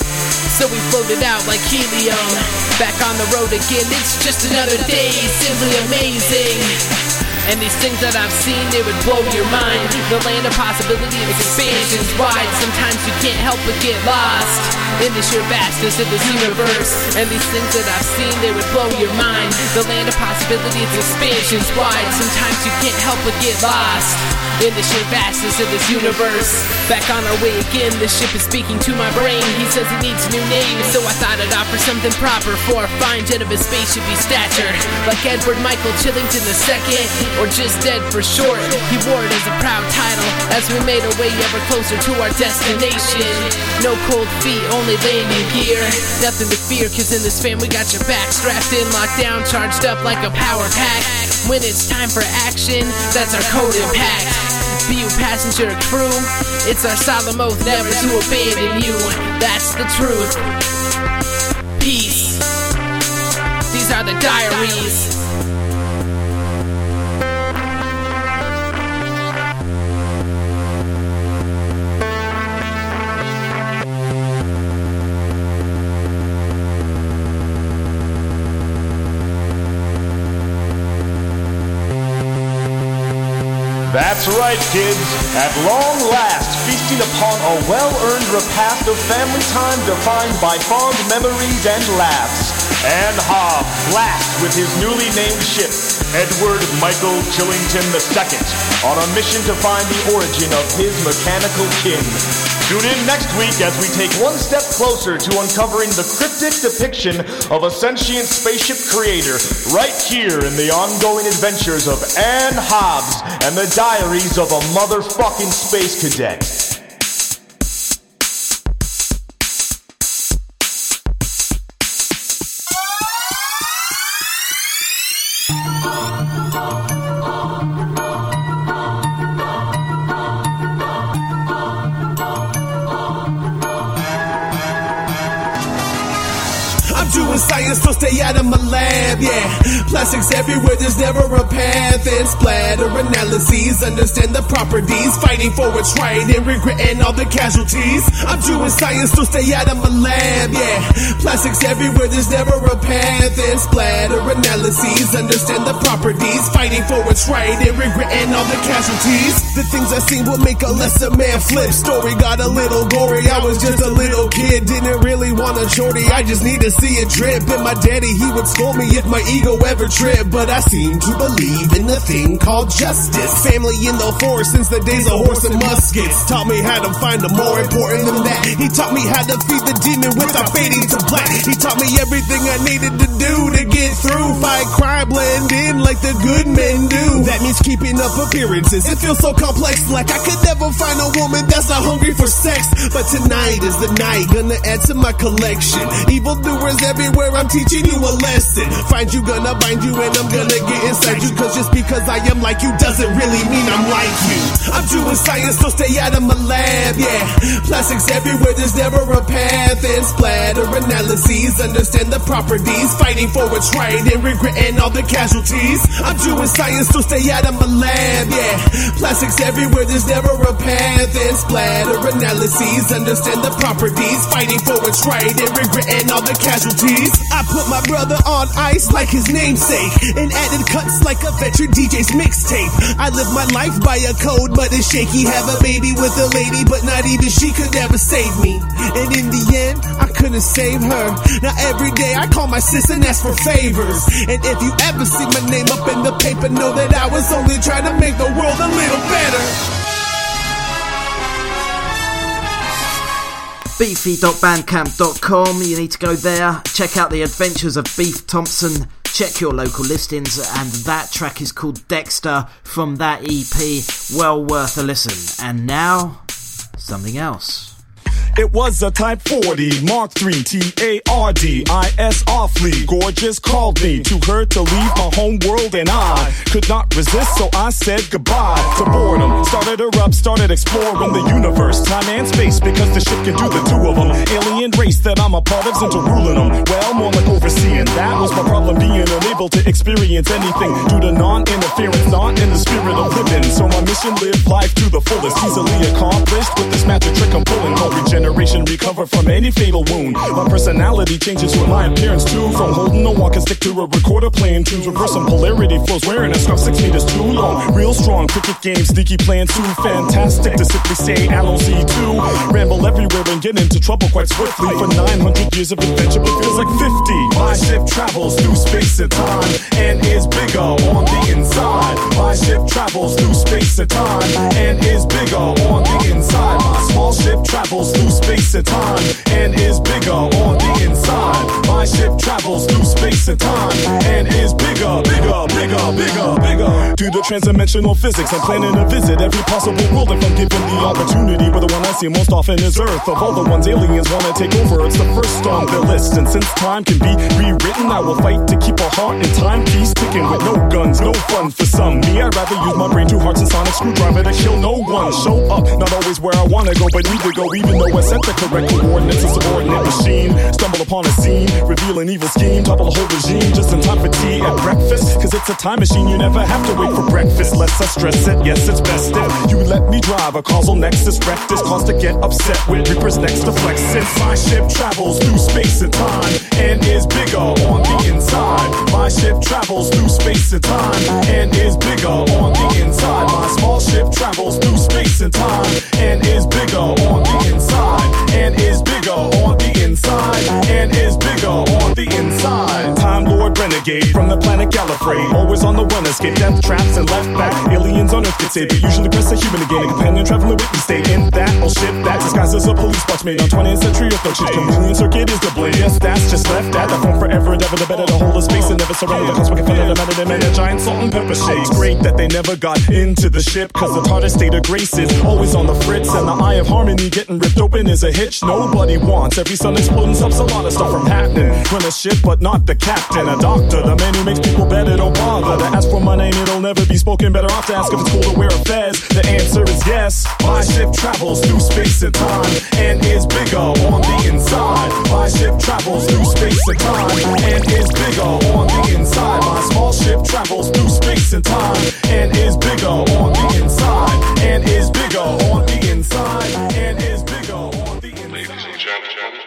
so we floated out like helium. Back on the road again, it's just another day, simply amazing. And these things that I've seen, they would blow your mind. The land of possibility and expansion's wide. Sometimes you can't help but get lost in the sheer vastness of this universe. And these things that I've seen, they would blow your mind. The land of possibility and expansion's wide. Sometimes you can't help but get lost in the sheer vastness of this universe. Back on our way again, the ship is speaking to my brain. He says he needs a new name, so I thought I'd offer something proper for a fine jet of his spaceshipy stature, like Edward Michael Chillington the second, or just dead for short. He wore it as a proud title as we made our way ever closer to our destination. No cold feet, only landing gear. Nothing to fear, cause in this fam we got your back. Strapped in, locked down, charged up like a power pack. When it's time for action, that's our code impact. Be you passenger or crew, it's our solemn oath never to abandon you. That's the truth. Peace. These are the diaries. That's right, kids. At long last, feasting upon a well-earned repast of family time defined by fond memories and laughs. And Hob blast with his newly named ship, Edward Michael Chillington the second, on a mission to find the origin of his mechanical kin. Tune in next week as we take one step closer to uncovering the cryptic depiction of a sentient spaceship creator right here in the ongoing adventures of Anne Hobbs and the Diaries of a Motherfucking Space Cadet. Science, so stay out of my lab, yeah. Plastics everywhere, there's never a path. And splatter analyses, understand the properties. Fighting for what's right and regretting all the casualties. I'm doing science, so stay out of my lab, yeah. Plastics everywhere, there's never a path. And splatter analyses, understand the properties. Fighting for what's right and regretting all the casualties. The things I seen will make a lesser man flip. Story got a little gory, I was just a little kid. Didn't really want a shorty, I just need to see it drip. And my daddy, he would scold me if my ego ever tripped. But I seem to believe in the thing called justice. Family in the forest since the days of horse and muskets. Taught me how to find a more important than that. He taught me how to feed the demon without fading to black. He taught me everything I needed to do to get through. Fight crime, blend in like the good men do. That means keeping up appearances. It feels so complex, like I could never find a woman that's not hungry for sex. But tonight is the night, gonna add to my collection. Evildoers cause everywhere I'm teaching you a lesson. Find you, gonna bind you, and I'm gonna get inside you. Cause just because I am like you doesn't really mean I'm like you. I'm doing science, so stay out of my lab, yeah. Plastics everywhere, there's never a path. And splatter analyses, understand the properties. Fighting for what's right and regretting all the casualties. I'm doing science, so stay out of my lab, yeah. Plastics everywhere, there's never a path. And splatter analyses, understand the properties. Fighting for what's right and regretting all the casualties. I put my brother on ice like his namesake, and added cuts like a veteran D J's mixtape. I live my life by a code, but it's shaky. Have a baby with a lady, but not even she could ever save me. And in the end, I couldn't save her. Now every day I call my sis and ask for favors. And if you ever see my name up in the paper, know that I was only trying to make the world a little better. beefy dot bandcamp dot com. You need to go there, check out the adventures of Beef Thompson, check your local listings, and that track is called Dexter from that E P. Well worth a listen. And now, something else. It was a Type forty Mark three T A R D I S awfully gorgeous called me to her to leave my home world, and I could not resist, so I said goodbye to boredom. Started her up, started exploring the universe, time and space, because the ship can do the two of them. Alien race that I'm a part of's into ruling them. Well, more like overseeing. That was my problem, being unable to experience anything due to non-interference, not in the spirit of living. So my mission, live life to the fullest, easily accomplished with this magic trick I'm pulling. No regeneration, recover from any fatal wound. My personality changes with my appearance too. From holding a walk and stick to a recorder, playing tunes, reversing polarity flows, wearing a scarf six meters too long. Real strong, cricket game, sneaky playing too fantastic to simply say L O Z two. Ramble everywhere and get into trouble quite swiftly. For nine hundred years of adventure, but feels like fifty. My ship travels through space and time and is bigger on the inside. My ship travels through space and time and is bigger on the inside. My small ship travels through space and time and is bigger on the inside. My ship travels through space and time and is bigger, bigger, bigger, bigger, bigger. Due to transdimensional physics, I'm planning to visit every possible world if I'm given the opportunity. But the one I see most often is Earth. Of all the ones aliens want to take over, it's the first on the list. And since time can be rewritten, I will fight to keep a heart and timepiece ticking. With no guns, no fun for some. Me, I'd rather use my brain, two hearts, and sonic screwdriver to kill no one. Show up, not always where I want to go, but need to go, even though I set the correct coordinates. A subordinate machine, stumble upon a scene, reveal an evil scheme, topple a whole regime, just in time for tea at breakfast. Cause it's a time machine, you never have to wait for breakfast. Less I stress it, yes it's best if you let me drive a causal nexus. Wreck this cause to get upset with Reaper's next to flex. Since my ship travels through space and time and is bigger on the inside. My ship travels through space and time and is bigger on the inside. My small ship travels through space and time and is bigger on the inside. And is bigger on the inside. And is bigger on the inside. Time Lord renegade from the planet Gallifrey, always on the run, escape death traps and left back. Aliens on Earth get saved, but usually press a human to gain a companion traveling with me. Stay in that old ship that disguises a police box made on twentieth century Earth. Shit, chameleon circuit is the blade. Yes, that's just left at the phone forever and ever. The better to hold a space and never surrender the cosmic infinite. The matter they made a giant salt and pepper shake. It's great that they never got into the ship, cause the TARDIS state of grace is always on the fritz. And the Eye of Harmony getting ripped open is a hitch nobody wants. Every sun exploding stops a lot of stuff from happening. Run a ship but not the captain. A doctor, the man who makes people better, don't bother to ask for my name, it'll never be spoken. Better off to ask if it's cool to wear a fez. The answer is yes. My ship travels through space and time and is bigger on the inside. My ship travels through space and time and is bigger on the inside. My small ship travels through space and time and is bigger on the inside. And is bigger on the inside. And is bigger on the inside. Ladies and gentlemen.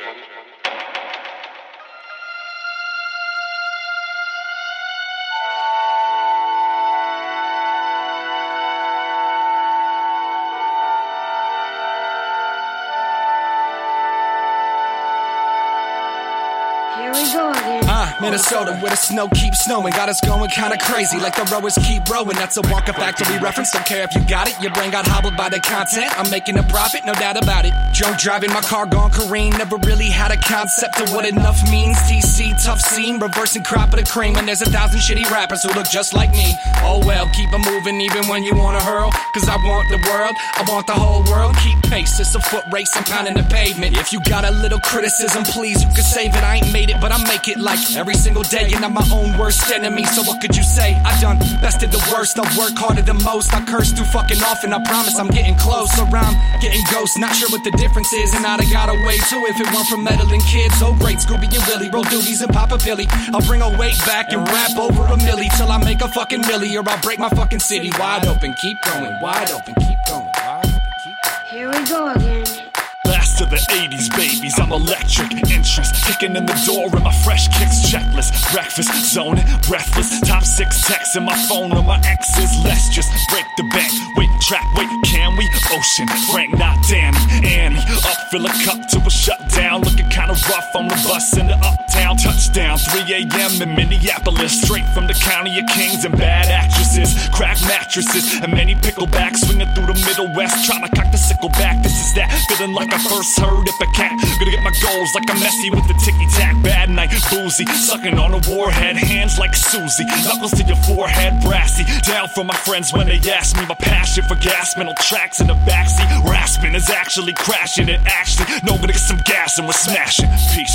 Here we go again. Uh, are, Minnesota, where the snow keeps snowing. Got us going kinda crazy, like the rowers keep rowing. That's a Walker Factory reference, don't care if you got it. Your brain got hobbled by the content. I'm making a profit, no doubt about it. Drunk driving my car, gone careen. Never really had a concept of what enough means. T C, tough scene, reversing crop of the cream. And there's a thousand shitty rappers who look just like me. Oh well, keep them moving even when you wanna hurl. Cause I want the world, I want the whole world. Keep pace, it's a foot race, I'm pounding the pavement. If you got a little criticism, please, you can save it. I ain't made it, but I make it like every single day. And I'm my own worst enemy, so what could you say? I done bested the worst, I work harder than most. I curse too fucking often, I promise I'm getting close. Around getting ghosts, not sure what the difference is. And I'd have got away too if it weren't for meddling kids. So great, Scooby and Willie, roll doobies and pop a pilly. I'll bring a weight back and rap over a milli till I make a fucking milli, or I'll break my fucking city wide open. Keep going, wide open, keep going, wide open, keep going. Here we go again. Blast of the eighties, babies, I'm electric. Entrance, kicking in the door in my fresh kicks checklist. Breakfast, zoning, breathless. Top six texts in my phone on my exes. Let's just break the bank. Wait, track, wait, can we? Ocean, Frank, not Danny. Annie, up, fill a cup till we're shut down. Looking kinda rough on the bus in the uptown. Touchdown, three a.m. in Minneapolis. Straight from the county of kings and bad actresses. Crack mattresses and many picklebacks. Swinging through the Middle West, trying to cock the sickle back. This is that, feeling like I first heard if I can't. Gonna get my goals like I'm messy with the ticky-tack. Bad night, boozy, sucking on a warhead. Hands like Susie, knuckles to your forehead, brassy. Down for my friends when they ask me my passion for gas. Mental tracks in the backseat. Rasping is actually crashing. It actually, no, gonna get some gas and we're smashing. Peace.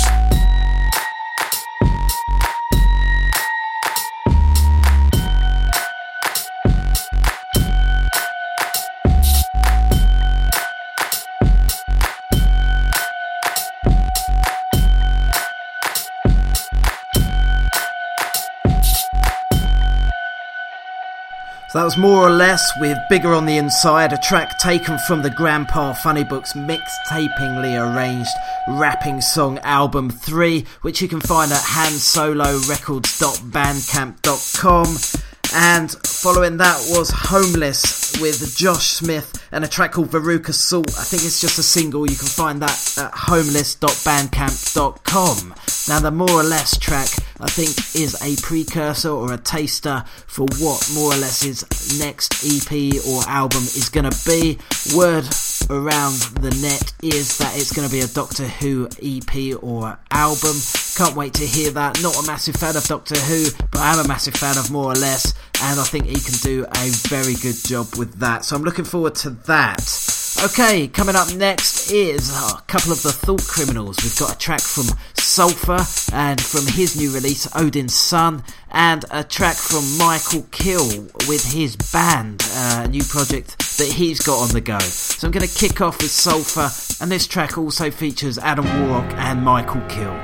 That was More or Less with Bigger on the Inside, a track taken from the Grandpa Funny Books mixtapingly arranged rapping song album three, which you can find at hand solo records dot bandcamp dot com. And following that was Homeless with Josh Smith and a track called Veruca Salt. I think it's just a single. You can find that at homeless dot bandcamp dot com. Now the More or Less track, I think, is a precursor or a taster for what More or Less's next E P or album is going to be. Word around the net is that it's going to be a Doctor Who E P or album. Can't wait to hear that. Not a massive fan of Doctor Who, but I am a massive fan of More or Less, and I think he can do a very good job with that. So I'm looking forward to that. Okay, coming up next is a couple of the Thought Criminals. We've got a track from Sulphur and from his new release Odin's Son, and a track from Michael Kill with his band, uh, a new project that he's got on the go. So I'm going to kick off with Sulphur, and this track also features Adam Warrock and Michael Kill.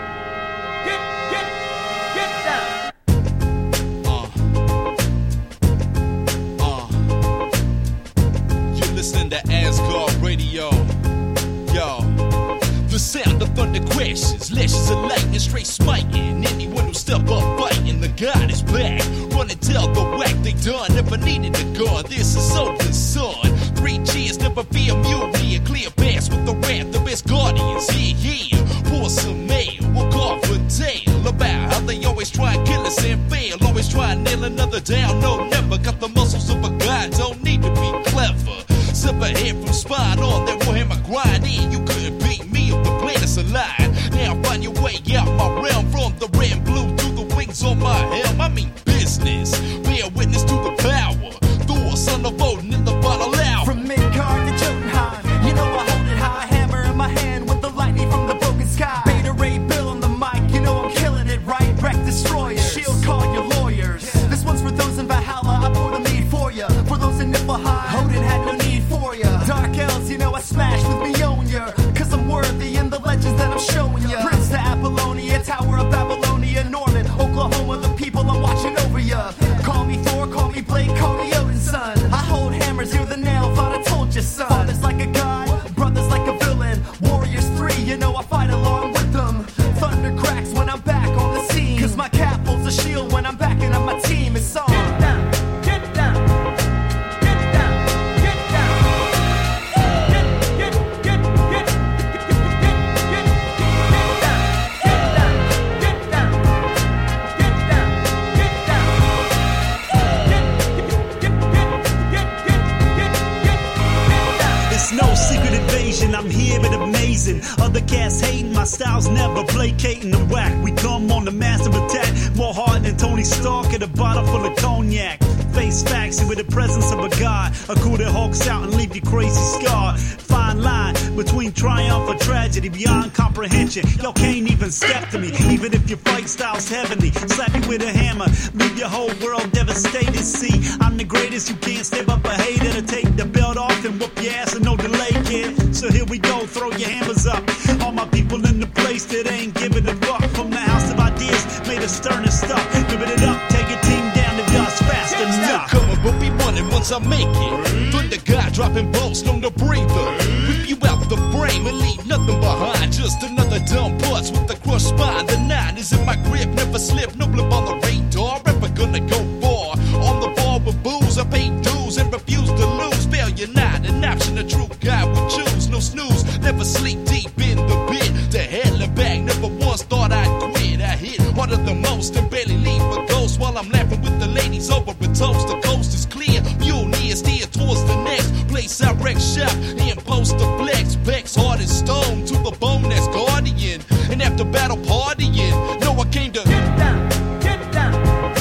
Listening to Asgard Radio, yo. The sound of thunder crashes, lashes of lightning, straight smiting. Anyone who step up fighting, the god is back. Run and tell the whack they done. Never needed a guard, this is Odin's Son. Three cheers, never be a mutiny. A clear pass with the wrath of his guardians. Here, here, pour some mail, we'll carve a tale about how they always try and kill us and fail. Always try and nail another down, no, never. Got the muscles of a god, don't need to be clever. Sever head from spine on that Warhammer grind in. You couldn't beat me if the planets align. Now find your way out my realm from the red and blue through the wings on my helm. I mean business. Bear witness to the power. Thor, son of Odin in the bottle out. From Midgard to Jotunheim, you know I hold it high. Hammer in my hand with the lightning from the broken sky. Beta Ray Bill on the mic, you know I'm killing it right. Wreck destroyers, shield call your lawyers. This one's for those in Valhalla. I pour the meat Other cats hating, my style's never placating and whack. We come on the massive attack, more hard than Tony Stark at a bottle full of cognac. Face facts with the presence of a god, a coup that hulks out and leave you crazy scarred. Fine line between triumph or tragedy, beyond comprehension. Y'all can't even step to me, even if your fight style's heavenly. Slap you with a hammer, leave your whole world devastated. See, I'm the greatest, you can't step up a hater to take the belt off and whoop your ass and no delay, kid. So here we go, throw your hammers up. All my people in the place that ain't giving a fuck. From the house of ideas, made of stern and stuff. Give it up, take your team down to dust fast enough. Still coming, but be running once I make it. Thunder guy dropping bolts, known to breather. Rip you out the frame and leave nothing behind. Just another dumb bust with a crushed spine. The nine is in my grip, never slip, no blip on the radar. Ever gonna go far. On the ball with booze, I pay dues and refuse to lose. Failure not an option, a true guy would choose. No snooze, never sleep deep in the pit. To hell and back, never once thought I'd quit. I hit harder than most and barely leave a ghost while I'm laughing with the ladies over a toast. The coast is clear, mule near, steer towards the next place I wreck shop and post the flex. Vex hard as stone to the bone that's guardian. And after battle partying, no, I came to get down, get down.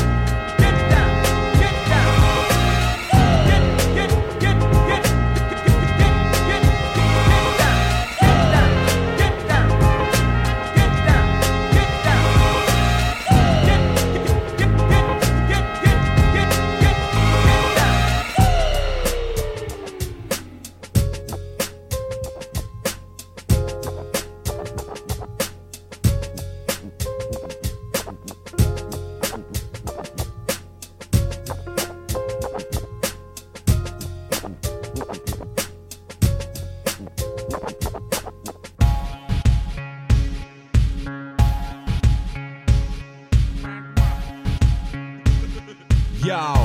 Yo,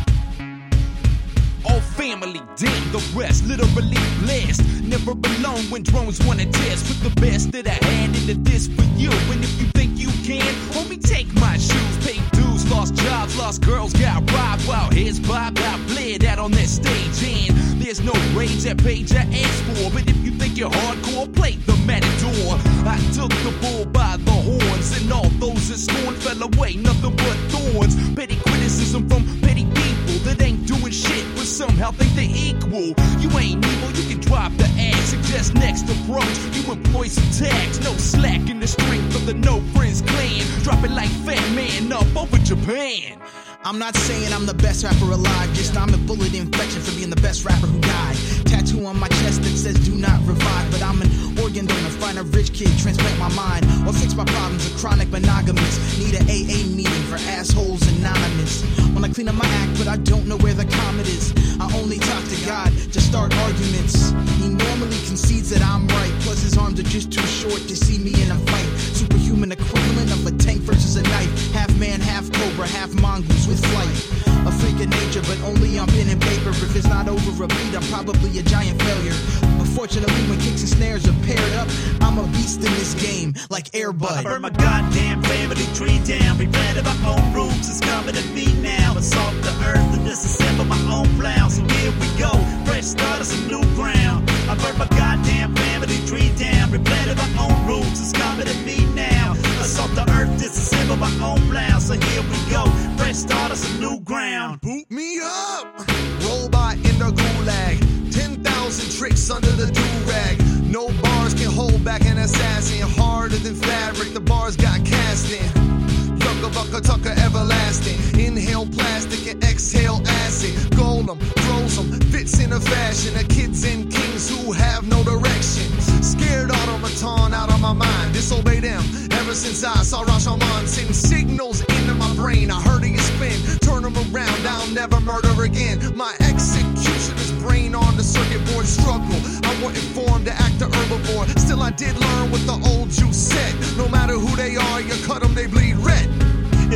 all family, damn the rest, literally blessed. Never alone when drones wanna test. Put the best that I had into this for you. And if you think you can, homie, take my shoes. Paid dues, lost jobs, lost girls, got robbed while his Bob got bled out on that stage. And there's no rage that page I asked for. But if you think you're hardcore, play the matador. I took the bull by the horns, and all those that scorn fell away, nothing but thorns. Petty criticism from petty people that ain't doing shit, but somehow think they equal. You ain't evil, you can drop the ass. Suggest next approach, you employ some tags. No slack in the strength of the No Friends clan. Drop it like Fat Man up over Japan. I'm not saying I'm the best rapper alive, just I'm a bullet infection for being the best rapper who died. Tattoo on my chest that says do not revive, but I'm an organ donor, find a rich kid, transplant my mind, or fix my problems of chronic monogamous. Need an A A meeting for assholes anonymous. Wanna clean up my act, but I don't know where the comet is. I only talk to God to start arguments. He normally concedes that I'm right, plus his arms are just too short to see me in a fight. Superhuman equivalent of a tank versus a knife. Half man, half cobra, half mongoose with flight. A freak of nature, but only on pen and paper. If it's not over a beat, I'm probably a giant failure. But fortunately, when kicks and snares are paired up, I'm a beast in this game, like Air Bud. I burn my goddamn family tree down. Replanted my own roots, it's coming to me now. Assault the earth and disassemble my own plow. So here we go, fresh start of some new ground. I burn my goddamn family tree down. Replanted my own roots, it's coming to me now. Assault the earth, disassemble my own plow. So here we go, fresh start of some new ground. Boot me up! Roll by in the gulag. ten thousand tricks under the do-rag. No bars can hold back an assassin. Harder than fabric, the bars got cast in. Yucca bucka tucker everlasting. Inhale plastic and exhale acid. Golem throws them, fits in a fashion of kids and kings who have no direction. Scared automaton out of my mind. Disobey them ever since I saw Rashomon send signals into my brain. I heard it spin, turn them around, I'll never murder again. My executioner's brain on the circuit board struggle. I wasn't formed to act a herbivore. Still I did learn what the old Jew said. No matter who they are, you cut them, they bleed red. It's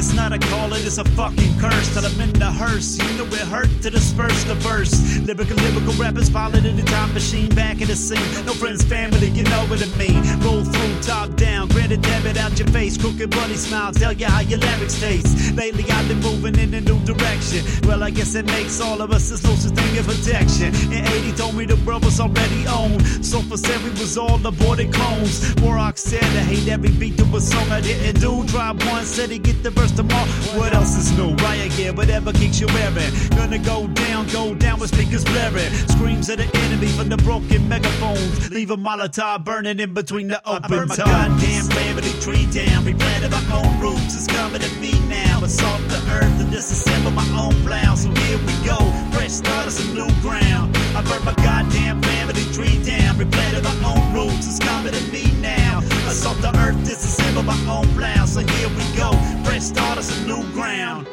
it's not a calling, it's a fucking curse. Till I'm in the hearse, you know it hurt to disperse the verse. Lyrical, lyrical rappers pilot in the time machine, back in the scene. No friends, family, you know what I mean. Roll through, top down, granted debit out your face. Crooked bloody smile, tell you how your lyrics taste. Lately I've been moving in a new direction. Well, I guess it makes all of us, there's no such thing as protection. In eighty told me the world was already owned. Sofa said we was all aborted clones. Warrock said I hate every beat to a song I didn't do. Drop one, said he get the verse tomorrow. What else is new? Riot gear, whatever keeps you wearing. Gonna go down, go down with speakers blaring. Screams of the enemy from the broken megaphones. Leave a Molotov burning in between the open tongues. I burn my goddamn family tree down. Replanted my own roots, it's coming to me now. Assault the earth and disassemble my own plow. So here we go, fresh start of some new ground. I burn my goddamn family tree down. Replanted my own roots, it's coming to me now. Assault the earth, disassemble my own plow. So here we go, fresh start of some new ground.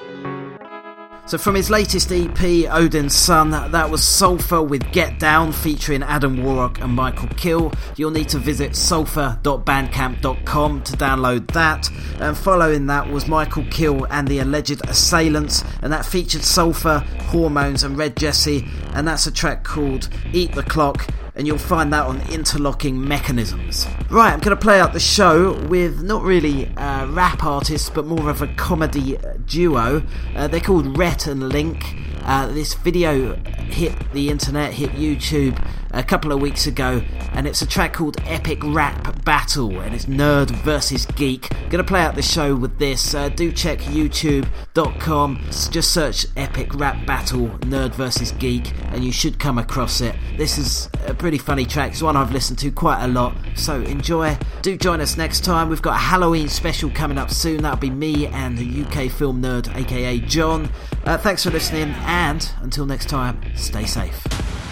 So from his latest E P, Odin's Son, that was Sulphur with Get Down featuring Adam Warrock and Michael Kill. You'll need to visit sulphur dot bandcamp dot com to download that. And following that was Michael Kill and the Alleged Assailants, and that featured Sulphur, Hormones and Red Jesse, and that's a track called Eat the Clock, and you'll find that on Interlocking Mechanisms. Right, I'm going to play out the show with not really uh, rap artists, but more of a comedy duo. Uh, they're called Rhett and Link. Uh, this video hit the internet, hit YouTube a couple of weeks ago, and it's a track called Epic Rap Battle, and it's Nerd versus Geek. Gonna play out the show with this. Uh, do check youtube dot com, just search Epic Rap Battle Nerd versus Geek, and you should come across it. This is a pretty funny track. It's one I've listened to quite a lot, so enjoy. Do join us next time. We've got a Halloween special coming up soon. That'll be me and a U K film nerd, aka John. Uh, thanks for listening, and until next time, stay safe.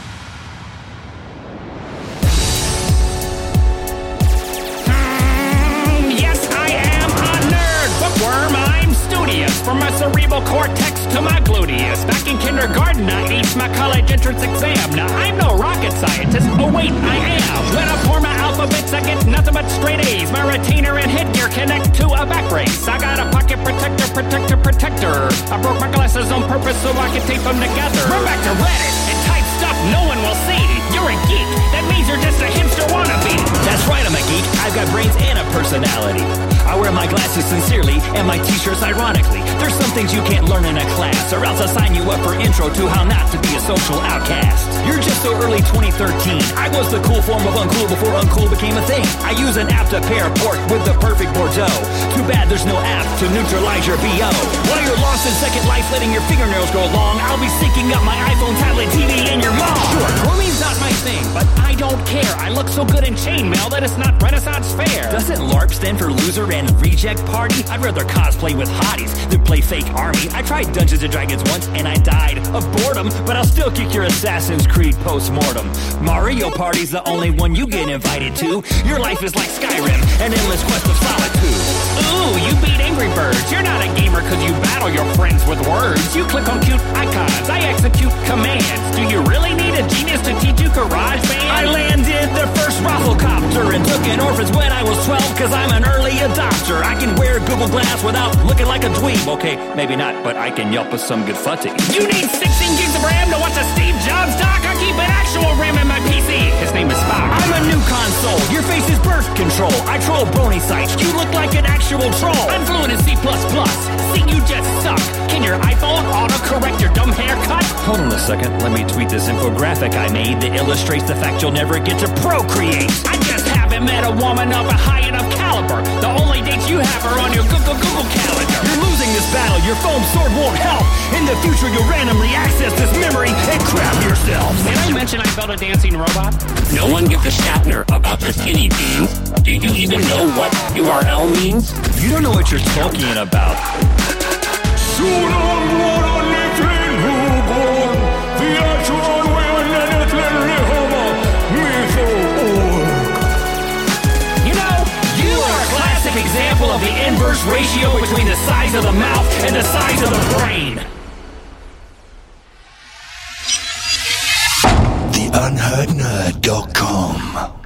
Worm, I'm studious. From my cerebral cortex to my gluteus. Back in kindergarten, I aced my college entrance exam. Now, I'm no rocket scientist. Oh, wait, I am. When I pour my alphabets, I get nothing but straight A's. My retainer and headgear connect to a back brace. I got a pocket protector, protector, protector. I broke my glasses on purpose so I could tape them together. Run back to Reddit and type stuff no one will see. You're a geek. That means you're just a hipster wannabe. That's right, I'm a geek. I've got brains and a personality. I wear my glasses sincerely and my t-shirts ironically. There's some things you can't learn in a class, or else I'll sign you up for intro to how not to be a social outcast. You're just so early twenty thirteen. I was the cool form of uncool before uncool became a thing. I use an app to pair pork with the perfect Bordeaux. Too bad there's no app to neutralize your B O. While you're lost in Second Life letting your fingernails grow long, I'll be syncing up my iPhone, tablet, T V, and your mom. Sure, grooming's not my thing, but I don't care. I look so good in chainmail that it's not Renaissance fair. Doesn't LARP stand for loser and reject party? I'd rather cosplay with hotties than play fake army. I tried Dungeons and Dragons once and I died of boredom, but I'll still kick your Assassin's Creed post-mortem. Mario Party's the only one you get invited to. Your life is like Skyrim, an endless quest of solitude. Ooh, you beat Angry Birds. You're not a gamer cause you battle your friends with words. You click on cute icons, I execute commands. Do you really need a genius to teach you GarageBand? I landed the first Rafflecopter and took an orphans when I was twelve cause I'm an early adopter. I can wear Google Glass without looking like a dweeb. Okay, maybe not, but I can yelp with some good fun to eat. You need sixteen gigs of RAM to watch a Steve Jobs doc? I keep an actual RAM in my P C. His name is Spock. I'm a new console. Your face is birth control. I troll brony sites. You look like an actual troll. I'm fluent in C plus plus. See, you just suck. Can your iPhone autocorrect your dumb haircut? Hold on a second. Let me tweet this infographic I made that illustrates the fact you'll never get to procreate. I just haven't met a woman of a high enough caliber. The only dates you have are on your Google Google calendar. You're losing this battle. Your foam sword won't help. In the future, you'll randomly access this memory and crap yourself. Did I mention I built a dancing robot? No one gives a Shatner about the skinny jeans. Do you even know what U R L means? You don't know what you're talking about. You know, you are a classic example of the inverse ratio between the size of the mouth and the size of the brain. the unheard nerd dot com